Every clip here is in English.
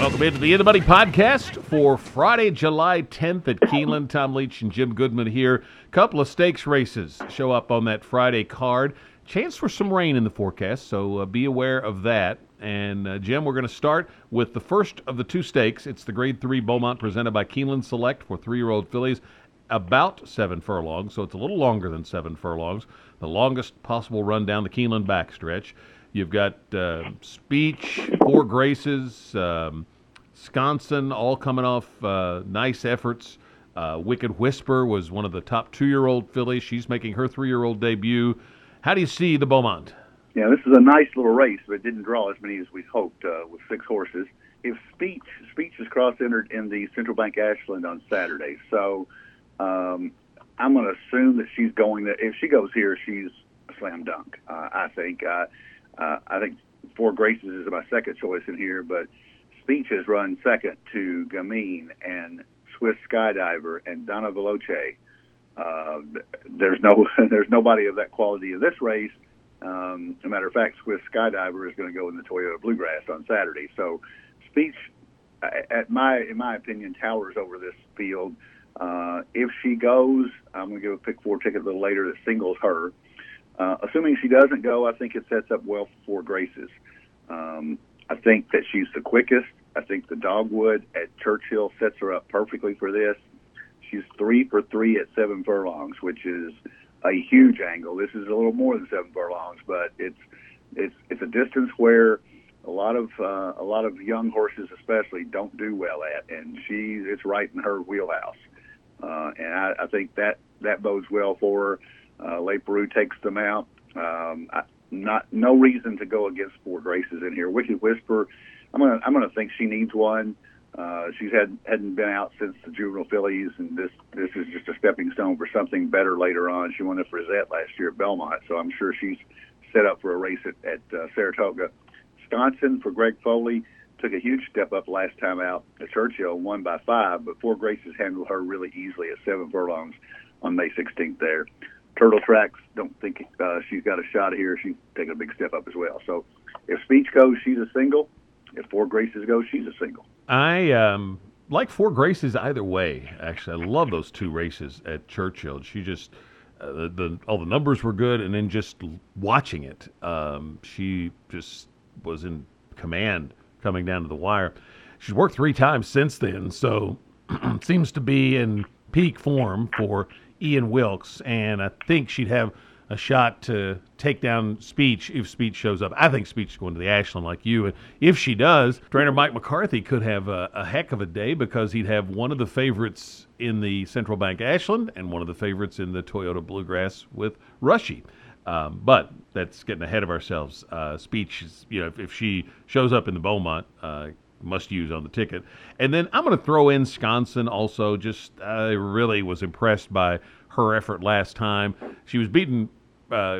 Welcome into the In the Money podcast for Friday, July 10th at Keeneland. Tom Leach and Jim Goodman here. Couple of stakes races show up on that Friday card. Chance for some rain in the forecast, so be aware of that. And Jim, we're going to start with the first of the two stakes. It's the Grade 3 Beaumont presented by Keeneland Select for 3-year-old fillies, about 7 furlongs, so it's a little longer than 7 furlongs. The longest possible run down the Keeneland backstretch. You've got Speech, Four Graces, Sconson, all coming off nice efforts. Wicked Whisper was one of the top 2-year-old fillies. She's making her 3-year-old debut. How do you see the Beaumont? Yeah, this is a nice little race, but it didn't draw as many as we hoped with 6 horses. If Speech is cross-entered in the Central Bank Ashland on Saturday, so I'm going to assume that she's going there. If she goes here, she's a slam dunk, I think. I think Four Graces is my second choice in here, but Speech has run second to Gamine and Swiss Skydiver and Donna Veloce. There's nobody of that quality in this race. As a matter of fact, Swiss Skydiver is going to go in the Toyota Bluegrass on Saturday. So Speech, in my opinion, towers over this field. If she goes, I'm going to give a pick 4 ticket a little later that singles her. Assuming she doesn't go, I think it sets up well for Four Graces. I think that she's the quickest. I think the Dogwood at Churchill sets her up perfectly for this. She's 3 for 3 at 7 furlongs, which is a huge angle. This is a little more than 7 furlongs, but it's a distance where a lot of young horses especially don't do well at, and it's right in her wheelhouse. And I think that bodes well for her. Le Peru takes them out. No reason to go against Four Graces in here. Wicked Whisper, I'm gonna think she needs one. She's hadn't been out since the juvenile fillies, and this is just a stepping stone for something better later on. She won the Frizette last year at Belmont, so I'm sure she's set up for a race at Saratoga. Sconson for Greg Foley took a huge step up last time out at Churchill, won by 5, but Four Graces handled her really easily at 7 furlongs on May 16th there. Turtle Tracks, don't think she's got a shot here. She's taking a big step up as well. So if Speech goes, she's a single. If Four Graces goes, she's a single. I like Four Graces either way, actually. I love those 2 races at Churchill. She just, all the numbers were good, and then just watching it, she just was in command coming down to the wire. She's worked 3 times since then, so seems to be in peak form for Ian Wilkes, and I think she'd have a shot to take down Speech if Speech shows up. I think Speech is going to the Ashland like you, and if she does, trainer Mike McCarthy could have a heck of a day because he'd have one of the favorites in the Central Bank Ashland and one of the favorites in the Toyota Bluegrass with Rushy. But that's getting ahead of ourselves. Speech is, if she shows up in the Beaumont, must use on the ticket. And then I'm going to throw in Sconson also. I really was impressed by her effort last time. She was beaten about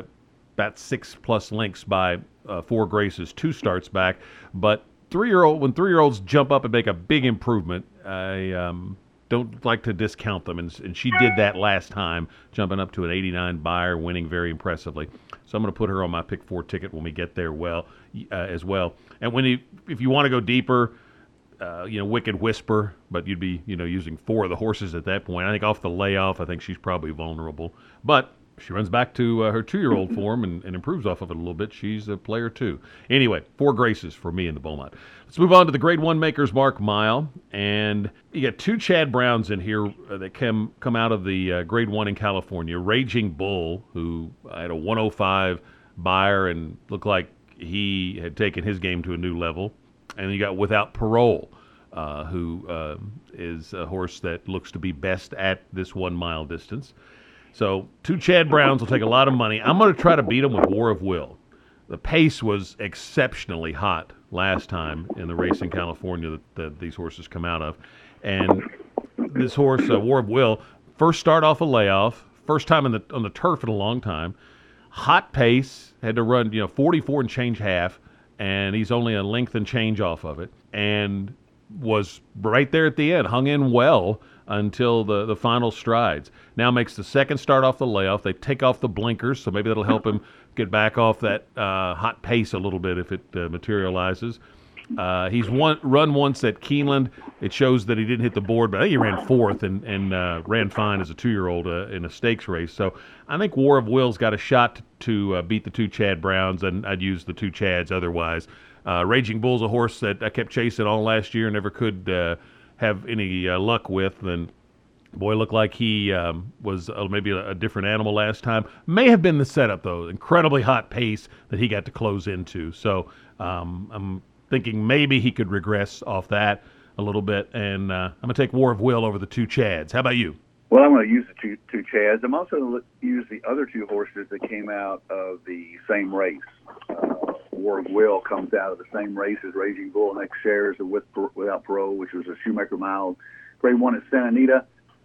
6+ lengths by Four Graces 2 starts back. But when 3-year-olds jump up and make a big improvement, I don't like to discount them. And she did that last time, jumping up to an 89 buyer, winning very impressively. So I'm going to put her on my pick 4 ticket when we get there as well. And if you want to go deeper, Wicked Whisper, but you'd be, using 4 of the horses at that point. I think off the layoff, I think she's probably vulnerable. But if she runs back to her 2-year-old form and improves off of it a little bit, she's a player too. Anyway, Four Graces for me in the Beaumont. Let's move on to the Grade 1 Maker's Mark Mile. And you got 2 Chad Browns in here that come out of the Grade 1 in California. Raging Bull, who had a 105 buyer and looked like he had taken his game to a new level. And you got Without Parole, who is a horse that looks to be best at this 1 mile distance. So 2 Chad Browns will take a lot of money. I'm going to try to beat them with War of Will. The pace was exceptionally hot last time in the race in California that these horses come out of. And this horse, War of Will, first start off a layoff, first time on the turf in a long time. Hot pace, had to run 44 and change half, and he's only a length and change off of it, and was right there at the end, hung in well until the final strides. Now makes the second start off the layoff. They take off the blinkers, so maybe that'll help him get back off that hot pace a little bit if it materializes. He's run once at Keeneland. It shows that he didn't hit the board, but I think he ran fourth and ran fine as a 2-year-old in a stakes race. So I think War of Will's got a shot to beat the 2 Chad Browns, and I'd use the 2 Chads otherwise. Raging Bull's a horse that I kept chasing all last year, never could have any luck with. And boy, looked like he was maybe a different animal last time. May have been the setup, though. Incredibly hot pace that he got to close into. So I'm thinking maybe he could regress off that a little bit. And I'm going to take War of Will over the 2 Chads. How about you? Well, I'm going to use the two Chads. I'm also going to use the other 2 horses that came out of the same race. War of Will comes out of the same race as Raging Bull next shares without parole, which was a Shoemaker Mile, Grade 1 at Santa Anita.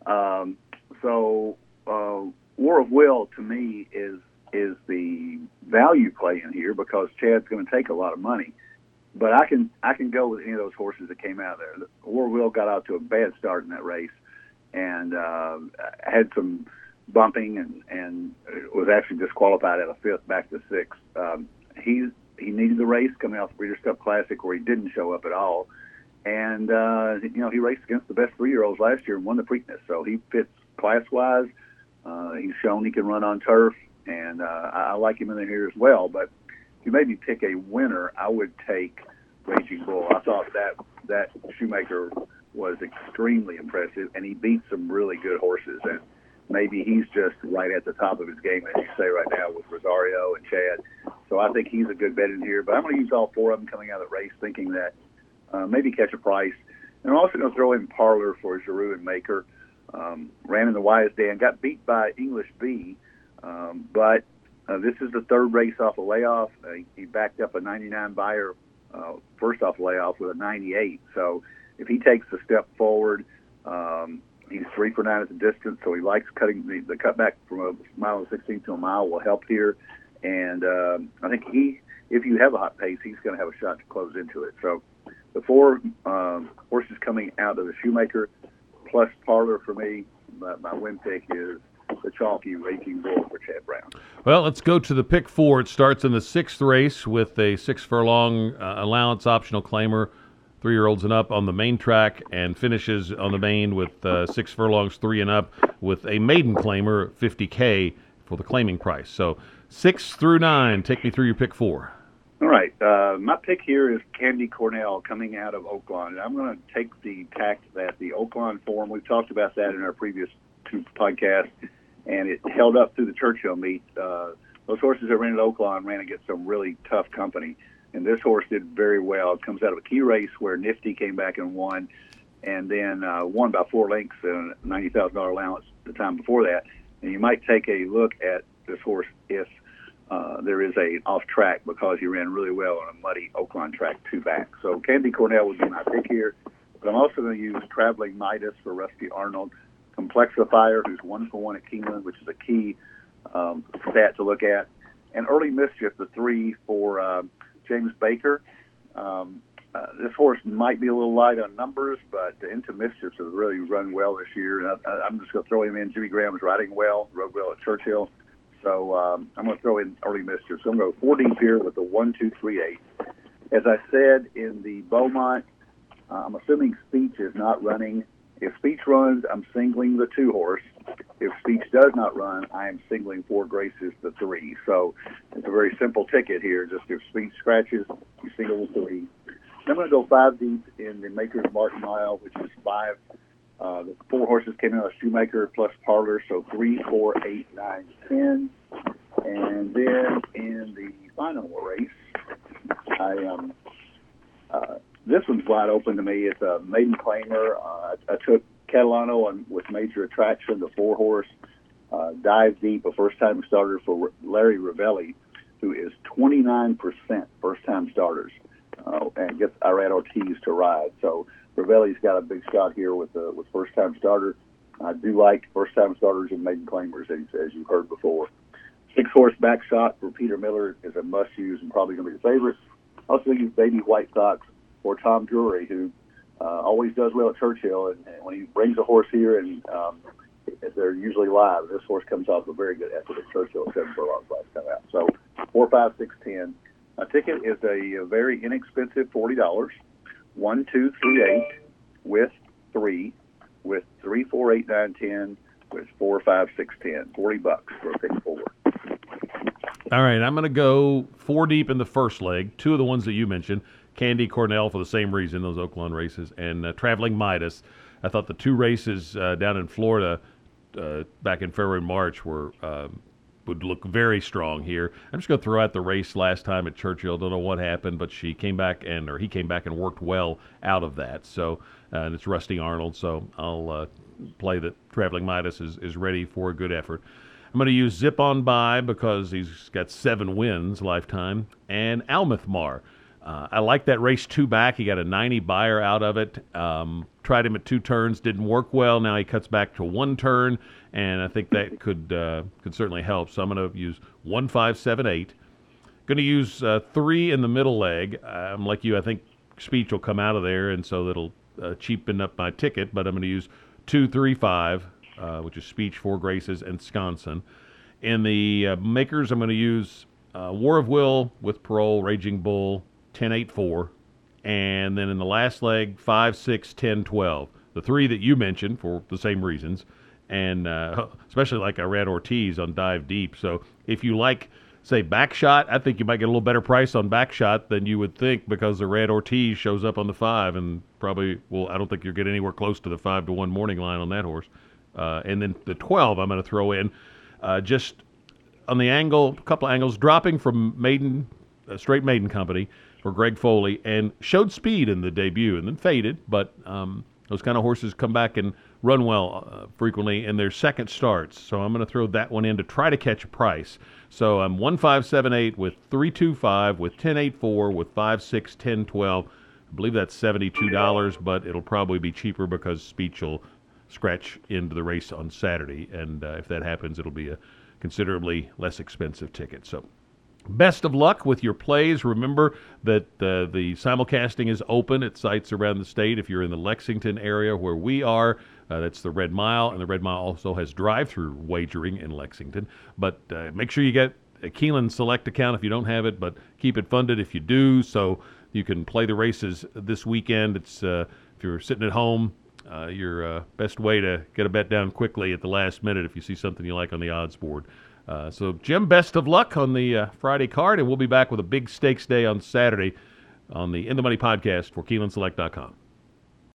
War of Will to me is the value play in here because Chad's going to take a lot of money. But I can go with any of those horses that came out there. War of Will got out to a bad start in that race and had some bumping and was actually disqualified at a 5th back to 6th. He needed the race coming off the Breeders' Cup Classic where he didn't show up at all. And, he raced against the best 3-year-olds last year and won the Preakness. So he fits class-wise. He's shown he can run on turf, and I like him in here as well. But if you made me pick a winner, I would take Raging Bull. I thought that Shoemaker was extremely impressive, and he beat some really good horses. And maybe he's just right at the top of his game, as you say right now, with Rosario and Chad. So I think he's a good bet in here. But I'm going to use all 4 of them coming out of the race, thinking that maybe catch a price. And I'm also going to throw in Parlor for Giroux and Maker. Ran in the Wyesdan, got beat by English B, but this is the 3rd race off a layoff. He backed up a 99 buyer first off layoff with a 98. So if he takes a step forward, he's 3 for 9 at the distance, so he likes cutting the cutback from a mile and 16 to a mile will help here. And I think if you have a hot pace, he's going to have a shot to close into it. So the 4 horses coming out of the Shoemaker plus Parlor for me, my win pick is the chalky Raging Bull for Chad Brown. Well, let's go to the pick 4. It starts in the 6th race with a 6 furlong allowance optional claimer, 3-year-olds and up on the main track, and finishes on the main with 6 furlongs, 3 and up, with a maiden claimer, $50K for the claiming price. So 6 through 9, take me through your pick 4. All right. My pick here is Candy Cornell coming out of Oaklawn. And I'm going to take the tact that the Oaklawn form, we've talked about that in our previous 2 podcasts, and it held up through the Churchill meet. Those horses that ran at Oaklawn ran against some really tough company. And this horse did very well. It comes out of a key race where Nifty came back and won, and then won by 4 lengths and a $90,000 allowance the time before that. And you might take a look at this horse if there is a off track because he ran really well on a muddy Oaklawn track 2 back. So Candy Cornell would be my pick here. But I'm also going to use Traveling Midas for Rusty Arnold. Complexifier, who's 1 for 1 at Keeneland, which is a key stat to look at. And Early Mischief, the 3 for James Baker. This horse might be a little light on numbers, but Into Mischief has really run well this year. And I'm just going to throw him in. Jimmy Graham is riding well, rode well at Churchill. So I'm going to throw in Early Mischief. So I'm going to go 4 deep here with the 1, 2, 3, 8. As I said in the Beaumont, I'm assuming Speech is not running. If Speech runs, I'm singling the 2 horse. If Speech does not run, I am singling 4 Graces, the 3. So it's a very simple ticket here. Just if Speech scratches, you single the 3. I'm going to go 5 deep in the Maker's Mark Mile, which is 5. The 4 horses came out of Shoemaker plus Parlor, so 3, 4, 8, 9, 10. And then in the final race, this one's wide open to me. It's a maiden claimer. I took Catalano with Major Attraction, the 4 horse, Dive Deep, a first-time starter for Larry Ravelli, who is 29% first-time starters, and gets Irad Ortiz to ride. So Ravelli's got a big shot here with first-time starter. I do like first-time starters and maiden claimers, as you've heard before. 6 horse back shot for Peter Miller is a must-use and probably going to be the favorite. Also use Baby White Sox for Tom Drury, who always does well at Churchill, and when he brings a horse here, and they're usually live. This horse comes off a very good effort at Churchill, 7 furlongs last time out. So 4, 5, 6, 10. A ticket is a very inexpensive $40. 1, 2, 3, 8 with 3, with 3, 4, 8, 9, 10, with 4, 5, 6, 10. $40 for a pick 4. All right, I'm going to go 4 deep in the first leg. 2 of the ones that you mentioned, Candy Cornell for the same reason, those Oaklawn races, and Traveling Midas. I thought the 2 races down in Florida back in February and March would look very strong here. I'm just going to throw out the race last time at Churchill. Don't know what happened, but he came back and worked well out of that. So, and it's Rusty Arnold. So I'll play that Traveling Midas is ready for a good effort. I'm going to use Zip On By because he's got 7 wins lifetime, and Almouth-Mar. I like that race 2 back. He got a 90 buyer out of it. Tried him at 2 turns, didn't work well. Now he cuts back to 1 turn, and I think that could certainly help. So I'm going to use 1, 5, 7, 8. Going to use 3 in the middle leg. I'm like you. I think Speech will come out of there, and so that'll cheapen up my ticket. But I'm going to use 2, 3, 5. Which is Speech, 4 Graces, and Sconson. In the makers, I'm going to use War of Will with Parole, Raging Bull, 10, 8, 4. And then in the last leg, 5, 6, 10, 12. The 3 that you mentioned for the same reasons. And especially like I read Ortiz on Dive Deep. So if you like, say, Backshot, I think you might get a little better price on Backshot than you would think because the red Ortiz shows up on the 5 and probably, well, I don't think you'll get anywhere close to the 5-1 morning line on that horse. And then the 12 I'm going to throw in just on the angle, a couple of angles, dropping from Straight Maiden Company for Greg Foley, and showed speed in the debut and then faded, but those kind of horses come back and run well frequently in their second starts. So I'm going to throw that one in to try to catch a price. So I'm 1, 5, 7, 8 with 3, 2, 5 with 10, 8, 4 with 5, 6, 10, 12. I believe that's $72, but it'll probably be cheaper because Speech will scratch into the race on Saturday, and if that happens, it'll be a considerably less expensive ticket. So best of luck with your plays. Remember that the simulcasting is open at sites around the state. If you're in the Lexington area where we are, that's the Red Mile, and the Red Mile also has drive-through wagering in Lexington. But make sure you get a Keeneland Select account if you don't have it, but keep it funded if you do, so you can play the races this weekend. It's if you're sitting at home, your best way to get a bet down quickly at the last minute if you see something you like on the odds board. So, Jim, best of luck on the Friday card, and we'll be back with a big stakes day on Saturday on the In the Money podcast for KeenelandSelect.com.